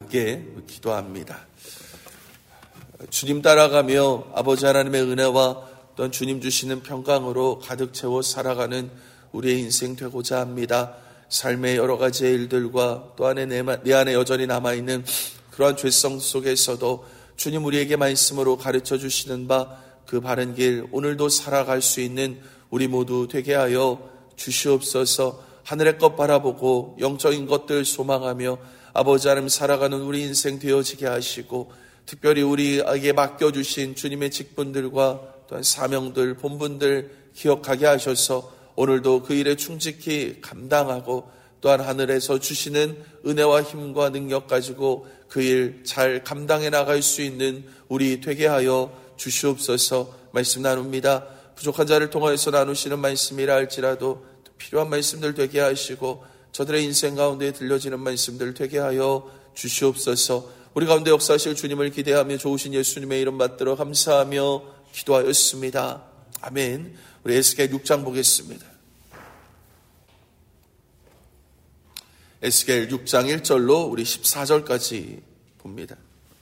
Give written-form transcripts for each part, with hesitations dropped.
함께 기도합니다. 주님 따라가며 아버지 하나님의 은혜와 또한 주님 주시는 평강으로 가득 채워 살아가는 우리의 인생 되고자 합니다. 삶의 여러 가지의 일들과 또 안에 내 안에 여전히 남아있는 그러한 죄성 속에서도 주님 우리에게 말씀으로 가르쳐 주시는 바 그 바른 길 오늘도 살아갈 수 있는 우리 모두 되게 하여 주시옵소서. 하늘의 것 바라보고 영적인 것들 소망하며 아버지 하나님 살아가는 우리 인생 되어지게 하시고 특별히 우리에게 맡겨주신 주님의 직분들과 또한 사명들, 본분들 기억하게 하셔서 오늘도 그 일에 충직히 감당하고 또한 하늘에서 주시는 은혜와 힘과 능력 가지고 그 일 잘 감당해 나갈 수 있는 우리 되게 하여 주시옵소서. 말씀 나눕니다. 부족한 자를 통하여서 나누시는 말씀이라 할지라도 필요한 말씀들 되게 하시고 저들의 인생 가운데 들려지는 말씀들 되게 하여 주시옵소서. 우리 가운데 역사하실 주님을 기대하며 좋으신 예수님의 이름 받들어 감사하며 기도하였습니다. 아멘. 우리 에스겔 6장 보겠습니다. 에스겔 6장 1절로 우리 14절까지 봅니다.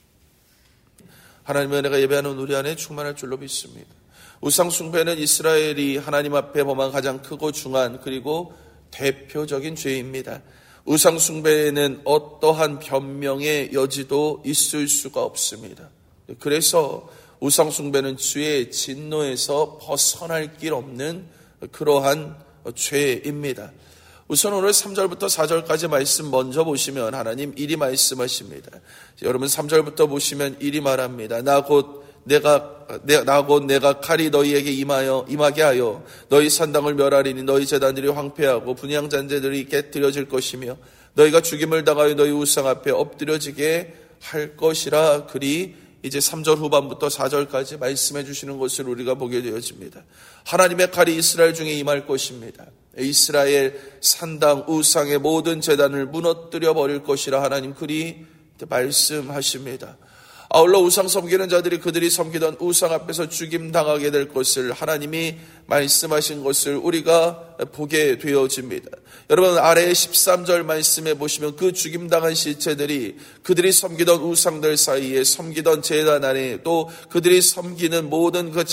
하나님의 은혜가 예배하는 우리 안에 충만할 줄로 믿습니다. 우상 숭배는 이스라엘이 하나님 앞에 범한 가장 크고 중한 그리고 대표적인 죄입니다. 우상 숭배에는 어떠한 변명의 여지도 있을 수가 없습니다. 그래서 우상 숭배는 주의 진노에서 벗어날 길 없는 그러한 죄입니다. 우선 오늘 3절부터 4절까지 말씀 먼저 보시면 하나님 이리 말씀하십니다. 여러분 3절부터 보시면 이리 말합니다. 나 곧 내가 칼이 너희에게 임하게 하여 너희 산당을 멸하리니 너희 제단들이 황폐하고 분향 잔재들이 깨뜨려질 것이며 너희가 죽임을 당하여 너희 우상 앞에 엎드려지게 할 것이라. 그리 이제 3절 후반부터 4절까지 말씀해 주시는 것을 우리가 보게 되어집니다. 하나님의 칼이 이스라엘 중에 임할 것입니다. 이스라엘 산당 우상의 모든 제단을 무너뜨려 버릴 것이라 하나님 그리 말씀하십니다. 아울러 우상 섬기는 자들이 그들이 섬기던 우상 앞에서 죽임당하게 될 것을 하나님이 말씀하신 것을 우리가 보게 되어집니다. 여러분 아래의 13절 말씀에 보시면 그 죽임당한 시체들이 그들이 섬기던 우상들 사이에 섬기던 제단 안에 또 그들이 섬기는 모든 그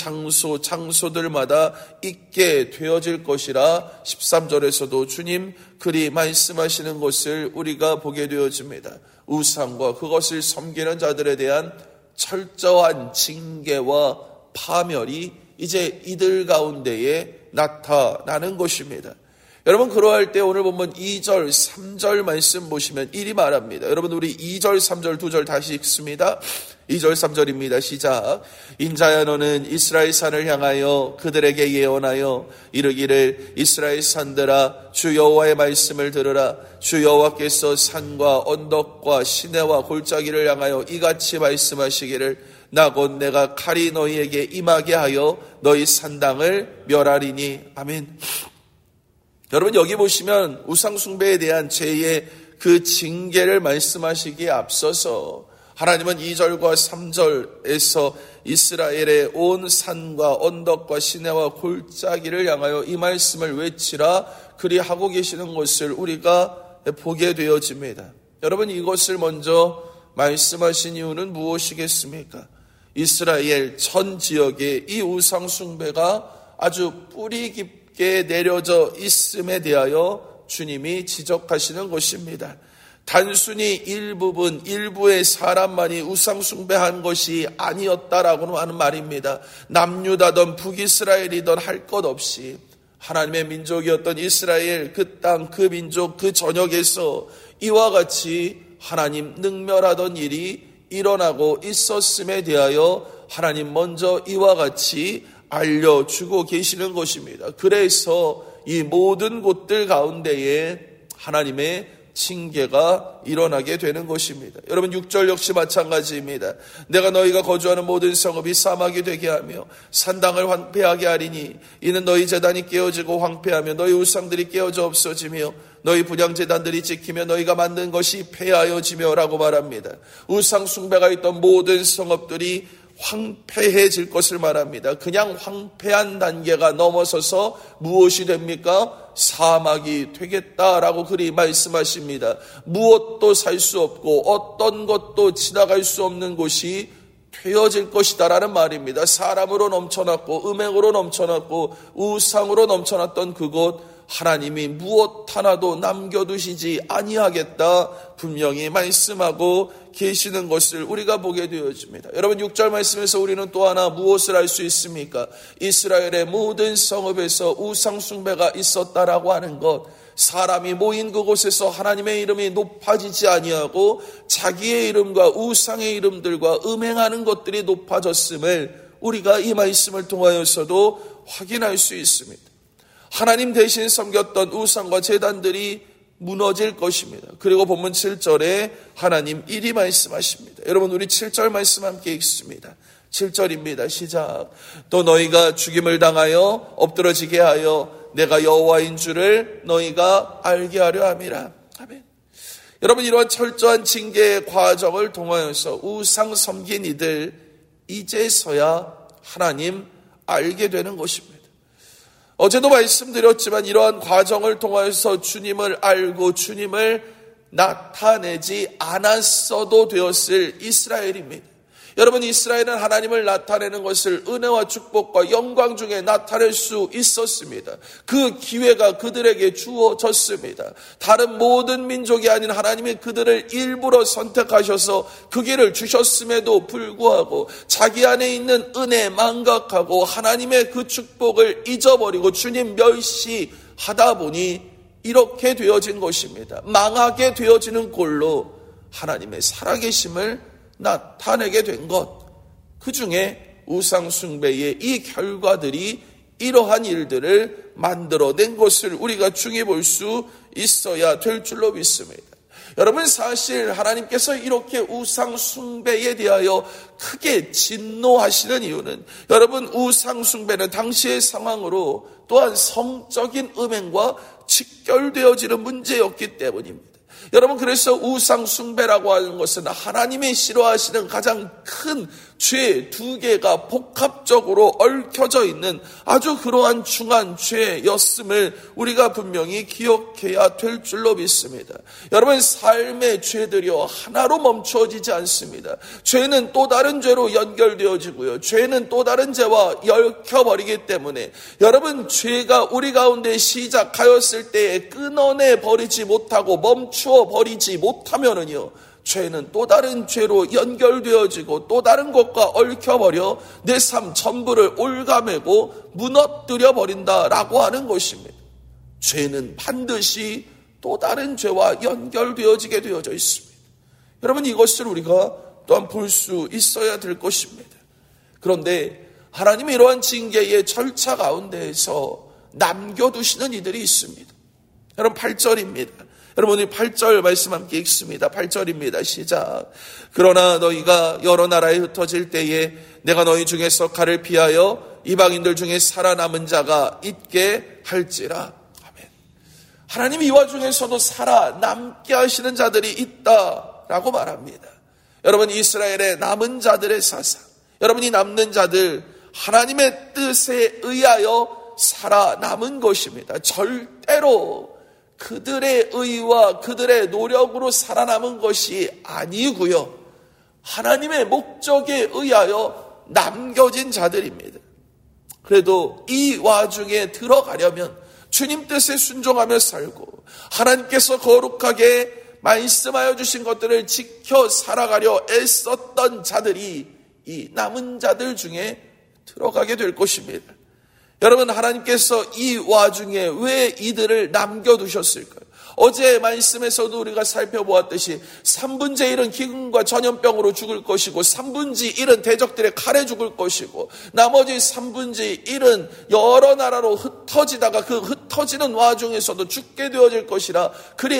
장소들마다 있게 되어질 것이라 13절에서도 주님 그리 말씀하시는 것을 우리가 보게 되어집니다. 우상과 그것을 섬기는 자들에 대한 철저한 징계와 파멸이 이제 이들 가운데에 나타나는 것입니다. 여러분 그러할 때 오늘 보면 2절 3절 말씀 보시면 이리 말합니다. 여러분 우리 2절 3절 2절 다시 읽습니다. 2절 3절입니다. 시작. 인자야 너는 이스라엘 산을 향하여 그들에게 예언하여 이르기를 이스라엘 산들아 주 여호와의 말씀을 들으라. 주 여호와께서 산과 언덕과 시내와 골짜기를 향하여 이같이 말씀하시기를 나 곧 내가 칼이 너희에게 임하게 하여 너희 산당을 멸하리니. 아멘. 여러분 여기 보시면 우상 숭배에 대한 죄의 그 징계를 말씀하시기에 앞서서 하나님은 2절과 3절에서 이스라엘의 온 산과 언덕과 시내와 골짜기를 향하여 이 말씀을 외치라 그리 하고 계시는 것을 우리가 보게 되어집니다. 여러분 이것을 먼저 말씀하신 이유는 무엇이겠습니까? 이스라엘 전 지역에 이 우상 숭배가 아주 뿌리 깊게 내려져 있음에 대하여 주님이 지적하시는 것입니다. 단순히 일부의 사람만이 우상 숭배한 것이 아니었다라고 하는 말입니다. 남유다든 북이스라엘이든 할 것 없이 하나님의 민족이었던 이스라엘 그 땅, 그 민족, 그 전역에서 이와 같이 하나님 능멸하던 일이 일어나고 있었음에 대하여 하나님 먼저 이와 같이 알려주고 계시는 것입니다. 그래서 이 모든 곳들 가운데에 하나님의 징계가 일어나게 되는 것입니다. 여러분 6절 역시 마찬가지입니다. 내가 너희가 거주하는 모든 성읍이 사막이 되게 하며 산당을 황폐하게 하리니 이는 너희 제단이 깨어지고 황폐하며 너희 우상들이 깨어져 없어지며 너희 분향제단들이 지키며 너희가 만든 것이 폐하여지며 라고 말합니다. 우상 숭배가 있던 모든 성읍들이 황폐해질 것을 말합니다. 그냥 황폐한 단계가 넘어서서 무엇이 됩니까? 사막이 되겠다라고 그리 말씀하십니다. 무엇도 살 수 없고 어떤 것도 지나갈 수 없는 곳이 되어질 것이다라는 말입니다. 사람으로 넘쳐났고 음행으로 넘쳐났고 우상으로 넘쳐났던 그곳, 하나님이 무엇 하나도 남겨두시지 아니하겠다 분명히 말씀하고 계시는 것을 우리가 보게 되어집니다. 여러분 6절 말씀에서 우리는 또 하나 무엇을 알 수 있습니까? 이스라엘의 모든 성읍에서 우상 숭배가 있었다라고 하는 것, 사람이 모인 그곳에서 하나님의 이름이 높아지지 아니하고 자기의 이름과 우상의 이름들과 음행하는 것들이 높아졌음을 우리가 이 말씀을 통하여서도 확인할 수 있습니다. 하나님 대신 섬겼던 우상과 제단들이 무너질 것입니다. 그리고 본문 7절에 하나님 일이 말씀하십니다. 여러분 우리 7절 말씀 함께 읽습니다. 7절입니다. 시작. 또 너희가 죽임을 당하여 엎드러지게 하여 내가 여호와인 줄을 너희가 알게 하려 함이라. 아멘. 여러분 이러한 철저한 징계의 과정을 통하여서 우상 섬긴 이들 이제서야 하나님 알게 되는 것입니다. 어제도 말씀드렸지만 이러한 과정을 통해서 주님을 알고 주님을 나타내지 않았어도 되었을 이스라엘입니다. 여러분 이스라엘은 하나님을 나타내는 것을 은혜와 축복과 영광 중에 나타낼 수 있었습니다. 그 기회가 그들에게 주어졌습니다. 다른 모든 민족이 아닌 하나님이 그들을 일부러 선택하셔서 그 길을 주셨음에도 불구하고 자기 안에 있는 은혜 망각하고 하나님의 그 축복을 잊어버리고 주님 멸시하다 보니 이렇게 되어진 것입니다. 망하게 되어지는 꼴로 하나님의 살아계심을 나타내게 된 것, 그 중에 우상 숭배의 이 결과들이 이러한 일들을 만들어낸 것을 우리가 중히 볼 수 있어야 될 줄로 믿습니다. 여러분 사실 하나님께서 이렇게 우상 숭배에 대하여 크게 진노하시는 이유는 여러분 우상 숭배는 당시의 상황으로 또한 성적인 음행과 직결되어지는 문제였기 때문입니다. 여러분 그래서 우상 숭배라고 하는 것은 하나님이 싫어하시는 가장 큰 죄 두 개가 복합적으로 얽혀져 있는 아주 그러한 중한 죄였음을 우리가 분명히 기억해야 될 줄로 믿습니다. 여러분 삶의 죄들이요 하나로 멈춰지지 않습니다. 죄는 또 다른 죄로 연결되어지고요. 죄는 또 다른 죄와 얽혀버리기 때문에 여러분 죄가 우리 가운데 시작하였을 때에 끊어내 버리지 못하고 멈추어 버리지 못하면은요 죄는 또 다른 죄로 연결되어지고 또 다른 것과 얽혀버려 내 삶 전부를 올가매고 무너뜨려 버린다라고 하는 것입니다. 죄는 반드시 또 다른 죄와 연결되어지게 되어져 있습니다. 여러분 이것을 우리가 또한 볼 수 있어야 될 것입니다. 그런데 하나님이 이러한 징계의 절차 가운데에서 남겨두시는 이들이 있습니다. 여러분 8절입니다. 여러분이 8절 말씀 함께 읽습니다. 8절입니다. 시작. 그러나 너희가 여러 나라에 흩어질 때에 내가 너희 중에서 칼을 피하여 이방인들 중에 살아남은 자가 있게 할지라. 아멘. 하나님이 이 와중에서도 살아남게 하시는 자들이 있다라고 말합니다. 여러분 이스라엘의 남은 자들의 사상, 여러분이 남는 자들 하나님의 뜻에 의하여 살아남은 것입니다. 절대로 그들의 의와 그들의 노력으로 살아남은 것이 아니고요. 하나님의 목적에 의하여 남겨진 자들입니다. 그래도 이 와중에 들어가려면 주님 뜻에 순종하며 살고 하나님께서 거룩하게 말씀하여 주신 것들을 지켜 살아가려 애썼던 자들이 이 남은 자들 중에 들어가게 될 것입니다. 여러분 하나님께서 이 와중에 왜 이들을 남겨두셨을까요? 어제 말씀에서도 우리가 살펴보았듯이 3분의 1은 기근과 전염병으로 죽을 것이고 3분의 1은 대적들의 칼에 죽을 것이고 나머지 3분의 1은 여러 나라로 흩어지다가 그 흩어지는 와중에서도 죽게 되어질 것이라 그리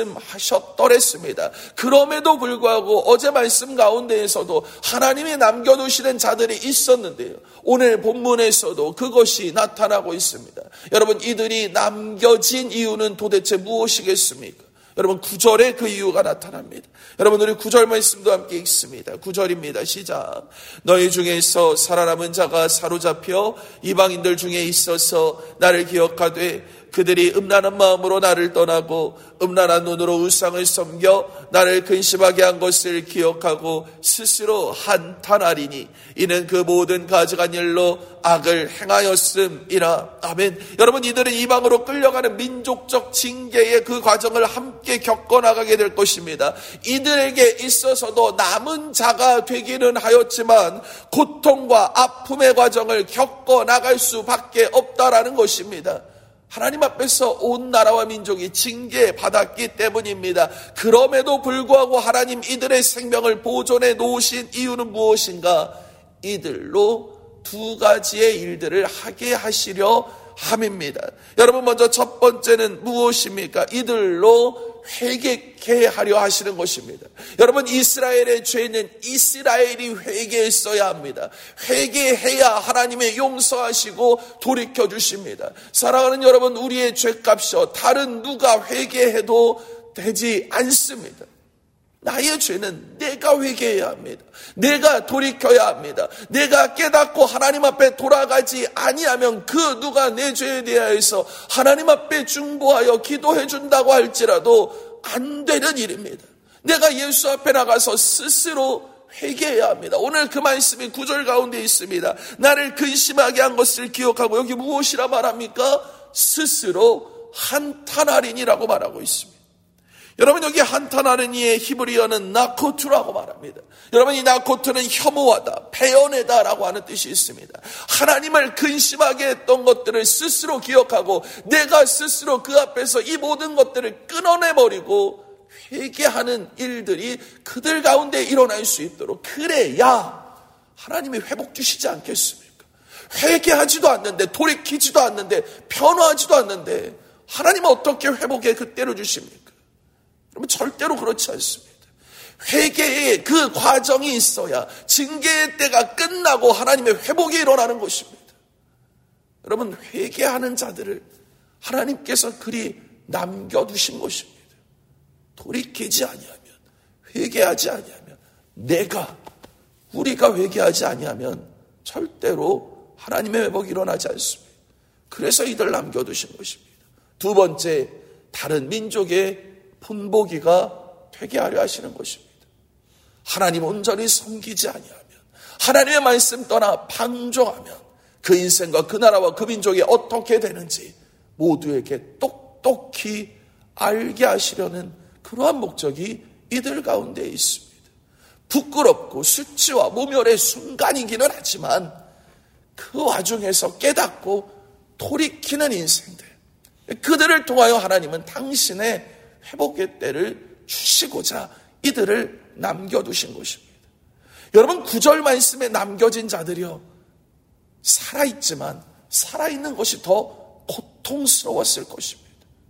말씀하셨더랬습니다. 그럼에도 불구하고 어제 말씀 가운데에서도 하나님이 남겨두시는 자들이 있었는데요. 오늘 본문에서도 그것이 나타나고 있습니다. 여러분 이들이 남겨진 이유는 도대체 무엇이겠습니까? 여러분 9절에 그 이유가 나타납니다. 여러분 우리 9절 말씀도 함께 읽습니다. 9절입니다. 시작. 너희 중에서 살아남은 자가 사로잡혀 이방인들 중에 있어서 나를 기억하되 그들이 음란한 마음으로 나를 떠나고 음란한 눈으로 우상을 섬겨 나를 근심하게 한 것을 기억하고 스스로 한탄하리니 이는 그 모든 가증한 일로 악을 행하였음이라. 아멘. 여러분 이들은 이방으로 끌려가는 민족적 징계의 그 과정을 함께 겪어나가게 될 것입니다. 이들에게 있어서도 남은 자가 되기는 하였지만 고통과 아픔의 과정을 겪어나갈 수밖에 없다라는 것입니다. 하나님 앞에서 온 나라와 민족이 징계받았기 때문입니다. 그럼에도 불구하고 하나님 이들의 생명을 보존해 놓으신 이유는 무엇인가? 이들로 두 가지의 일들을 하게 하시려 함입니다. 여러분 먼저 첫 번째는 무엇입니까? 이들로 회개케 하려 하시는 것입니다. 여러분 이스라엘의 죄는 이스라엘이 회개했어야 합니다. 회개해야 하나님의 용서하시고 돌이켜 주십니다. 사랑하는 여러분, 우리의 죄값이요 다른 누가 회개해도 되지 않습니다. 나의 죄는 내가 회개해야 합니다. 내가 돌이켜야 합니다. 내가 깨닫고 하나님 앞에 돌아가지 아니하면 그 누가 내 죄에 대하여서 하나님 앞에 중보하여 기도해 준다고 할지라도 안 되는 일입니다. 내가 예수 앞에 나가서 스스로 회개해야 합니다. 오늘 그 말씀이 9절 가운데 있습니다. 나를 근심하게 한 것을 기억하고, 여기 무엇이라 말합니까? 스스로 한탄하리니라고 말하고 있습니다. 여러분 여기 한탄하리니의 히브리어는 나코투라고 말합니다. 여러분 이 나코투는 혐오하다, 배연하다라고 하는 뜻이 있습니다. 하나님을 근심하게 했던 것들을 스스로 기억하고 내가 스스로 그 앞에서 이 모든 것들을 끊어내버리고 회개하는 일들이 그들 가운데 일어날 수 있도록, 그래야 하나님이 회복 주시지 않겠습니까? 회개하지도 않는데, 돌이키지도 않는데, 변화하지도 않는데 하나님은 어떻게 회복의 그때로 주십니까? 여러분 절대로 그렇지 않습니다. 회개의 그 과정이 있어야 징계의 때가 끝나고 하나님의 회복이 일어나는 것입니다. 여러분 회개하는 자들을 하나님께서 그리 남겨두신 것입니다. 돌이키지 아니하면, 회개하지 아니하면, 우리가 회개하지 아니하면 절대로 하나님의 회복이 일어나지 않습니다. 그래서 이들 남겨두신 것입니다. 두 번째, 다른 민족의 본보기가 되게 하려 하시는 것입니다. 하나님 온전히 섬기지 아니하면, 하나님의 말씀 떠나 방종하면 그 인생과 그 나라와 그 민족이 어떻게 되는지 모두에게 똑똑히 알게 하시려는 그러한 목적이 이들 가운데 있습니다. 부끄럽고 수치와 모멸의 순간이기는 하지만 그 와중에서 깨닫고 돌이키는 인생들, 그들을 통하여 하나님은 당신의 회복의 때를 주시고자 이들을 남겨두신 것입니다. 여러분 9절 말씀에 남겨진 자들이요, 살아있지만 살아있는 것이 더 고통스러웠을 것입니다.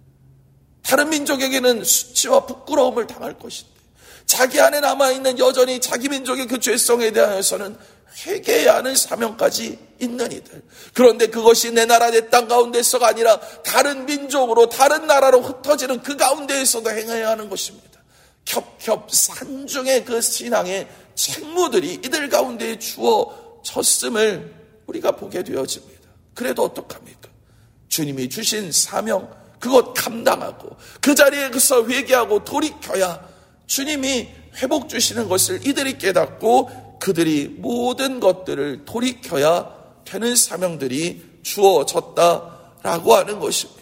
다른 민족에게는 수치와 부끄러움을 당할 것인데 자기 안에 남아있는 여전히 자기 민족의 그 죄성에 대하여서는 회개해야 하는 사명까지 있는 이들. 그런데 그것이 내 나라 내 땅 가운데서가 아니라 다른 민족으로 다른 나라로 흩어지는 그 가운데에서도 행해야 하는 것입니다. 겹겹산중의 그 신앙의 책무들이 이들 가운데에 주어졌음을 우리가 보게 되어집니다. 그래도 어떡합니까? 주님이 주신 사명, 그것 감당하고 그 자리에서 회개하고 돌이켜야 주님이 회복 주시는 것을 이들이 깨닫고 그들이 모든 것들을 돌이켜야 되는 사명들이 주어졌다라고 하는 것입니다.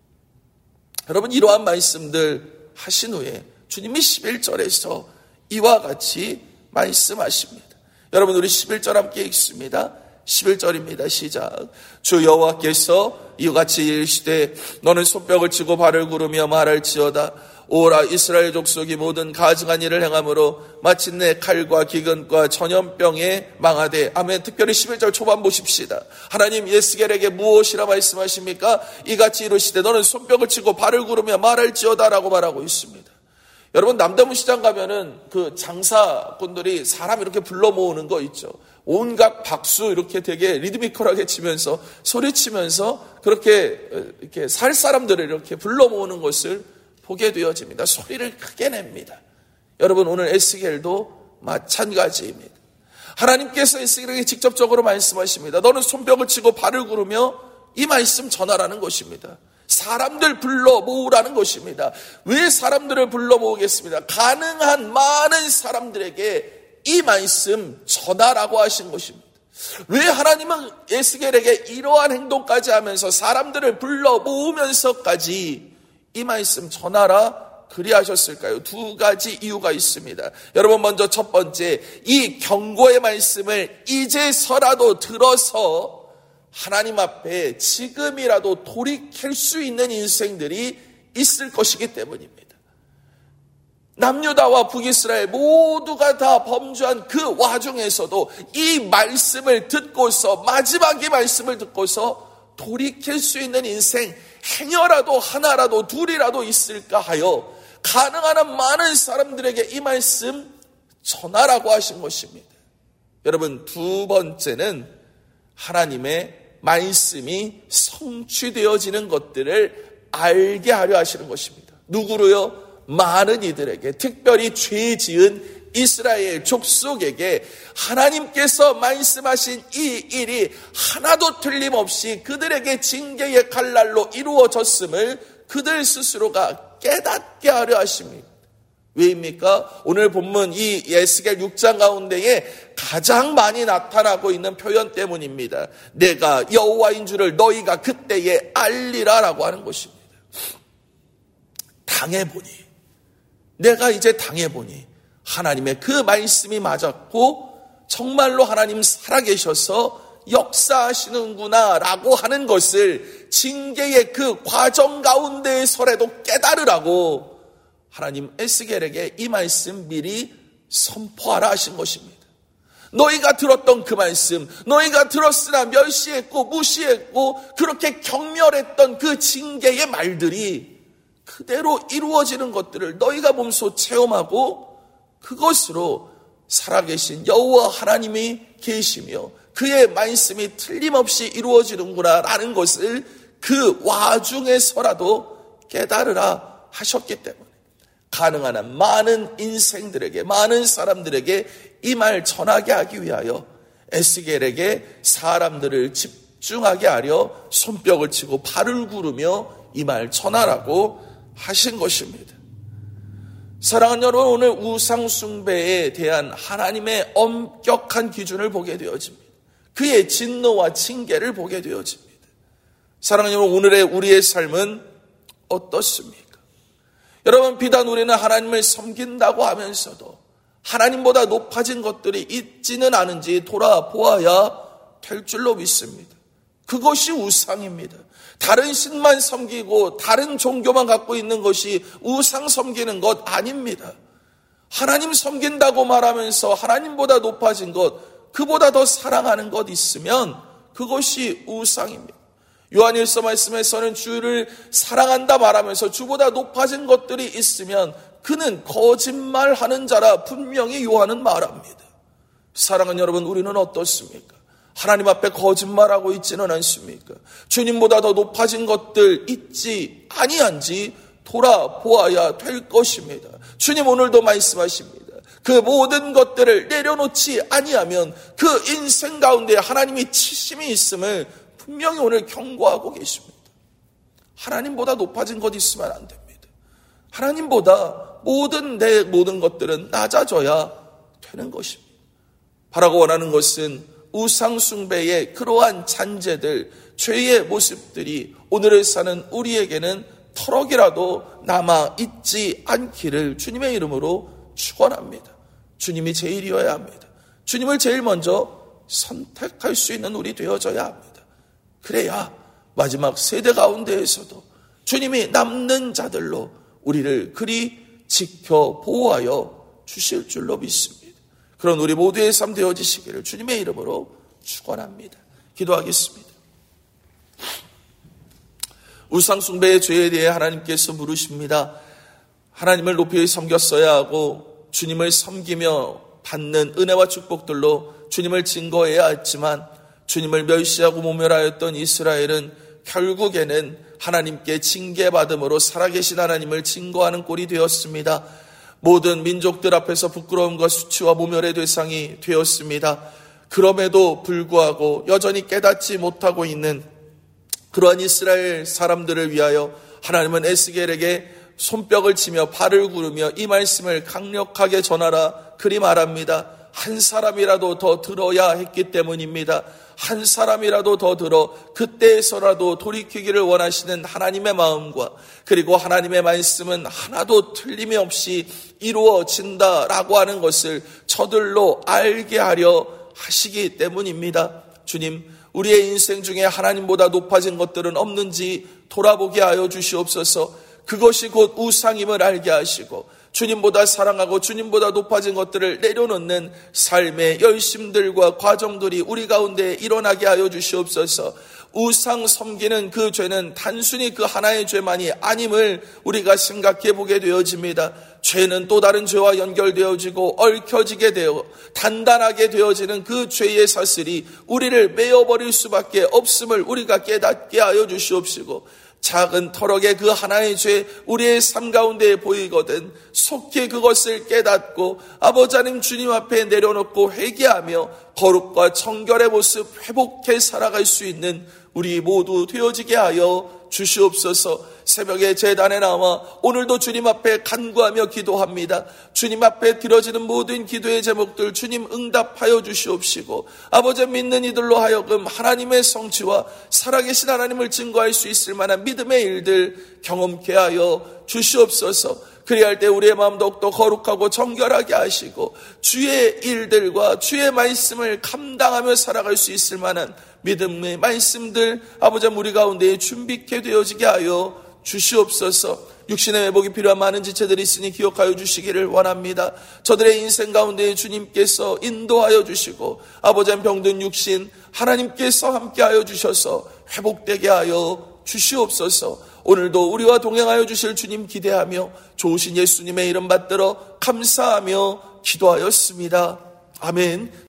여러분 이러한 말씀들 하신 후에 주님이 11절에서 이와 같이 말씀하십니다. 여러분 우리 11절 함께 읽습니다. 11절입니다. 시작. 주 여호와께서 이와 같이 이르시되 너는 손뼉을 치고 발을 구르며 말할지어다. 오라 이스라엘 족속이 모든 가증한 일을 행함으로 마침내 칼과 기근과 전염병에 망하되. 아멘. 특별히 11절 초반 보십시다. 하나님 예스겔에게 무엇이라 말씀하십니까? 이같이 이르시되 너는 손뼉을 치고 발을 구르며 말할지어다라고 말하고 있습니다. 여러분 남대문 시장 가면은 그 장사꾼들이 사람 이렇게 불러 모으는 거 있죠. 온갖 박수 이렇게 되게 리드미컬하게 치면서 소리치면서 그렇게 이렇게 살 사람들을 이렇게 불러 모으는 것을 보게 되어집니다. 소리를 크게 냅니다. 여러분, 오늘 에스겔도 마찬가지입니다. 하나님께서 에스겔에게 직접적으로 말씀하십니다. 너는 손뼉을 치고 발을 구르며 이 말씀 전하라는 것입니다. 사람들 불러 모으라는 것입니다. 왜 사람들을 불러 모으겠습니다? 가능한 많은 사람들에게 이 말씀 전하라고 하신 것입니다. 왜 하나님은 에스겔에게 이러한 행동까지 하면서 사람들을 불러 모으면서까지 이 말씀 전하라 그리하셨을까요? 두 가지 이유가 있습니다. 여러분, 먼저 첫 번째, 이 경고의 말씀을 이제서라도 들어서 하나님 앞에 지금이라도 돌이킬 수 있는 인생들이 있을 것이기 때문입니다. 남유다와 북이스라엘 모두가 다 범죄한 그 와중에서도 이 말씀을 듣고서, 마지막 이 말씀을 듣고서 돌이킬 수 있는 인생 행여라도 하나라도 둘이라도 있을까 하여 가능한 한 많은 사람들에게 이 말씀 전하라고 하신 것입니다. 여러분, 두 번째는 하나님의 말씀이 성취되어지는 것들을 알게 하려 하시는 것입니다. 누구로요? 많은 이들에게, 특별히 죄 지은 이스라엘 족속에게 하나님께서 말씀하신 이 일이 하나도 틀림없이 그들에게 징계의 칼날로 이루어졌음을 그들 스스로가 깨닫게 하려 하십니다. 왜입니까? 오늘 본문 이 에스겔 6장 가운데에 가장 많이 나타나고 있는 표현 때문입니다. 내가 여호와인 줄을 너희가 그때에 알리라라고 하는 것입니다. 당해보니, 내가 이제 당해보니 하나님의 그 말씀이 맞았고 정말로 하나님 살아계셔서 역사하시는구나 라고 하는 것을 징계의 그 과정 가운데에서라도 깨달으라고 하나님 에스겔에게 이 말씀 미리 선포하라 하신 것입니다. 너희가 들었던 그 말씀, 너희가 들었으나 멸시했고 무시했고 그렇게 경멸했던 그 징계의 말들이 그대로 이루어지는 것들을 너희가 몸소 체험하고 그것으로 살아계신 여호와 하나님이 계시며 그의 말씀이 틀림없이 이루어지는구나 라는 것을 그 와중에서라도 깨달으라 하셨기 때문에 가능한 한 많은 인생들에게, 많은 사람들에게 이 말 전하게 하기 위하여 에스겔에게 사람들을 집중하게 하려 손뼉을 치고 발을 구르며 이 말 전하라고 하신 것입니다. 사랑하는 여러분, 오늘 우상 숭배에 대한 하나님의 엄격한 기준을 보게 되어집니다. 그의 진노와 징계를 보게 되어집니다. 사랑하는 여러분, 오늘의 우리의 삶은 어떻습니까? 여러분, 비단 우리는 하나님을 섬긴다고 하면서도 하나님보다 높아진 것들이 있지는 않은지 돌아보아야 될 줄로 믿습니다. 그것이 우상입니다. 다른 신만 섬기고 다른 종교만 갖고 있는 것이 우상 섬기는 것 아닙니다. 하나님 섬긴다고 말하면서 하나님보다 높아진 것, 그보다 더 사랑하는 것 있으면 그것이 우상입니다. 요한일서 말씀에서는 주를 사랑한다 말하면서 주보다 높아진 것들이 있으면 그는 거짓말하는 자라 분명히 요한은 말합니다. 사랑하는 여러분, 우리는 어떻습니까? 하나님 앞에 거짓말하고 있지는 않습니까? 주님보다 더 높아진 것들 있지 아니한지 돌아보아야 될 것입니다. 주님 오늘도 말씀하십니다. 그 모든 것들을 내려놓지 아니하면 그 인생 가운데 하나님이 치심이 있음을 분명히 오늘 경고하고 계십니다. 하나님보다 높아진 것 있으면 안 됩니다. 하나님보다 내 모든 것들은 낮아져야 되는 것입니다. 바라고 원하는 것은 우상 숭배의 그러한 잔재들, 죄의 모습들이 오늘을 사는 우리에게는 터럭이라도 남아있지 않기를 주님의 이름으로 축원합니다. 주님이 제일이어야 합니다. 주님을 제일 먼저 선택할 수 있는 우리 되어져야 합니다. 그래야 마지막 세대 가운데에서도 주님이 남는 자들로 우리를 그리 지켜 보호하여 주실 줄로 믿습니다. 그런 우리 모두의 삶 되어지시기를 주님의 이름으로 축원합니다. 기도하겠습니다. 우상 숭배의 죄에 대해 하나님께서 물으십니다. 하나님을 높이 섬겼어야 하고 주님을 섬기며 받는 은혜와 축복들로 주님을 증거해야 했지만 주님을 멸시하고 모멸하였던 이스라엘은 결국에는 하나님께 징계받음으로 살아계신 하나님을 증거하는 꼴이 되었습니다. 모든 민족들 앞에서 부끄러움과 수치와 모멸의 대상이 되었습니다. 그럼에도 불구하고 여전히 깨닫지 못하고 있는 그러한 이스라엘 사람들을 위하여 하나님은 에스겔에게 손뼉을 치며 발을 구르며 이 말씀을 강력하게 전하라 그리 말합니다. 한 사람이라도 더 들어야 했기 때문입니다. 한 사람이라도 더 들어 그때에서라도 돌이키기를 원하시는 하나님의 마음과 그리고 하나님의 말씀은 하나도 틀림이 없이 이루어진다라고 하는 것을 저들로 알게 하려 하시기 때문입니다. 주님, 우리의 인생 중에 하나님보다 높아진 것들은 없는지 돌아보게 하여 주시옵소서. 그것이 곧 우상임을 알게 하시고 주님보다 사랑하고 주님보다 높아진 것들을 내려놓는 삶의 열심들과 과정들이 우리 가운데 일어나게 하여 주시옵소서. 우상 섬기는 그 죄는 단순히 그 하나의 죄만이 아님을 우리가 생각해 보게 되어집니다. 죄는 또 다른 죄와 연결되어지고 얽혀지게 되어 단단하게 되어지는 그 죄의 사슬이 우리를 메어버릴 수밖에 없음을 우리가 깨닫게 하여 주시옵시고, 작은 터럭의 그 하나의 죄 우리의 삶 가운데 보이거든 속히 그것을 깨닫고 아버지 하나님 주님 앞에 내려놓고 회개하며 거룩과 정결의 모습 회복해 살아갈 수 있는 우리 모두 되어지게 하여 주시옵소서. 새벽에 제단에 나와 오늘도 주님 앞에 간구하며 기도합니다. 주님 앞에 드려지는 모든 기도의 제목들 주님 응답하여 주시옵시고, 아버지 믿는 이들로 하여금 하나님의 성취와 살아계신 하나님을 증거할 수 있을 만한 믿음의 일들 경험케 하여 주시옵소서. 그리할 때 우리의 마음 더욱더 거룩하고 정결하게 하시고 주의 일들과 주의 말씀을 감당하며 살아갈 수 있을 만한 믿음의 말씀들 아버지 우리 가운데 준비케 되어지게 하여 주시옵소서. 육신의 회복이 필요한 많은 지체들이 있으니 기억하여 주시기를 원합니다. 저들의 인생 가운데 주님께서 인도하여 주시고 아버지 병든 육신 하나님께서 함께하여 주셔서 회복되게 하여 주시옵소서. 오늘도 우리와 동행하여 주실 주님 기대하며 좋으신 예수님의 이름 받들어 감사하며 기도하였습니다. 아멘.